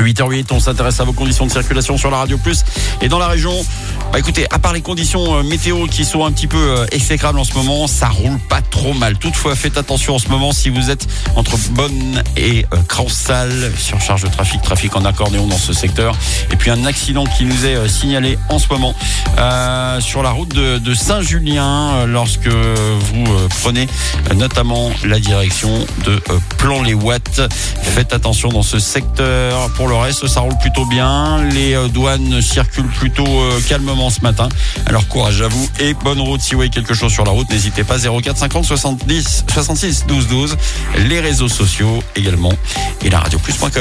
8h08, on s'intéresse à vos conditions de circulation sur la Radio Plus et dans la région. Écoutez, à part les conditions météo qui sont un petit peu exécrables en ce moment, ça roule pas trop mal. Toutefois, faites attention en ce moment si vous êtes entre Bonne et Cransal, surcharge de trafic en accordéon dans ce secteur. Et puis un accident qui nous est signalé en ce moment sur la route de Saint-Julien lorsque vous prenez notamment la direction de Plan-les-Ouates. Faites attention dans ce secteur. Pour le reste, ça roule plutôt bien. Les douanes circulent plutôt calmement ce matin. Alors courage à vous et bonne route. Si vous voyez quelque chose sur la route, n'hésitez pas. 04 50 70 66 12 12. Les réseaux sociaux également et la radioplus.com.